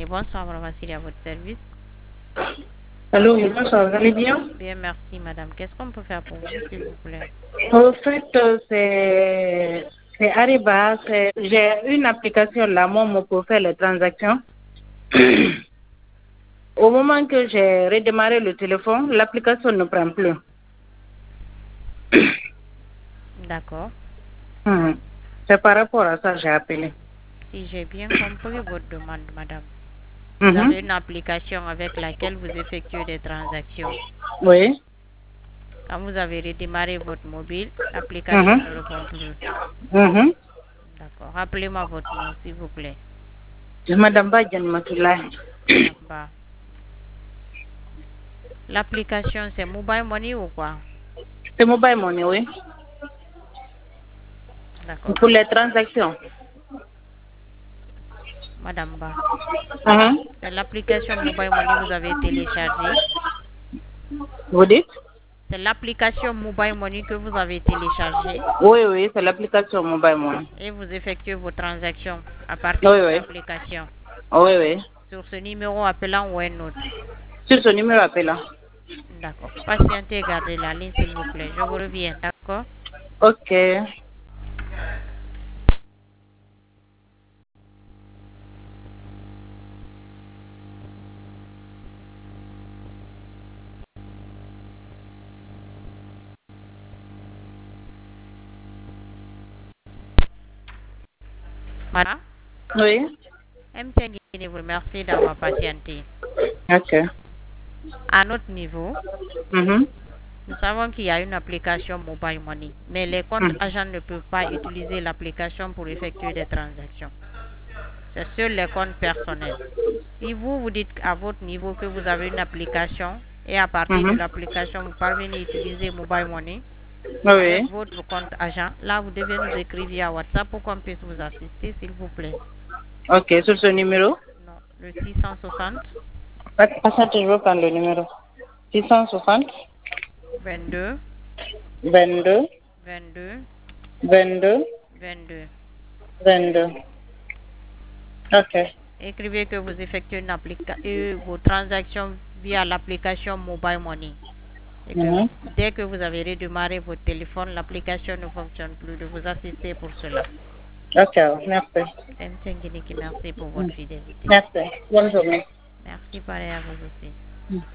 Oui, bonsoir, madame Vassili, à votre service. Allô, oui, bonsoir, vous allez bien? Bien, merci, madame. Qu'est-ce qu'on peut faire pour vous, s'il vous plaît? Au fait, c'est Ariba. J'ai une application là, moi, pour faire les transactions. Au moment que j'ai redémarré le téléphone, l'application ne prend plus. D'accord. C'est par rapport à ça que j'ai appelé. Si j'ai bien compris votre demande, madame, vous Mhm. avez une application avec laquelle vous effectuez des transactions. Oui. Quand vous avez redémarré votre mobile, l'application Mhm. ne répond plus. Mhm. D'accord. Rappelez-moi votre nom, s'il vous plaît. Madame Badjan Matoulaye. Madame Ba. L'application, c'est Mobile Money ou quoi? C'est Mobile Money, oui. D'accord. Pour les transactions. Madame Ba. Mhm. C'est l'application Mobile Money que vous avez téléchargée. Vous dites? C'est l'application Mobile Money que vous avez téléchargée Oui, oui, c'est l'application Mobile Money. et vous effectuez vos transactions à partir Oui, de oui. l'application Oui, oui. sur ce numéro appelant ou un autre. Sur ce numéro appelant. D'accord. Patientez et gardez la ligne, s'il vous plaît. Je vous reviens, d'accord? Ok. Madame, Oui. MTN Guinée vous remercie d'avoir patienté. Ok. À notre niveau, Mhm. nous savons qu'il y a une application Mobile Money, mais les comptes Mhm. agents ne peuvent pas utiliser l'application pour effectuer des transactions. C'est sur les comptes personnels. Si vous dites à votre niveau que vous avez une application et à partir de Mhm. l'application, vous parvenez à utiliser Mobile Money avec Oui. votre compte agent, là, vous devez nous écrire via WhatsApp pour qu'on puisse vous assister, s'il vous plaît. Ok, sur ce numéro. Non, le 660 Passez, je veux prendre le numéro. 660 22 22 22 22 22. 22. Ok. Écrivez que vous effectuez vos transactions via l'application Mobile Money. Et que Mhm. dès que vous avez redémarré votre téléphone, l'application ne fonctionne plus, de vous assister pour cela. Ok, merci. MTN Guinée, merci pour votre fidélité. Merci. Bonne journée. Merci, pareil à vous aussi.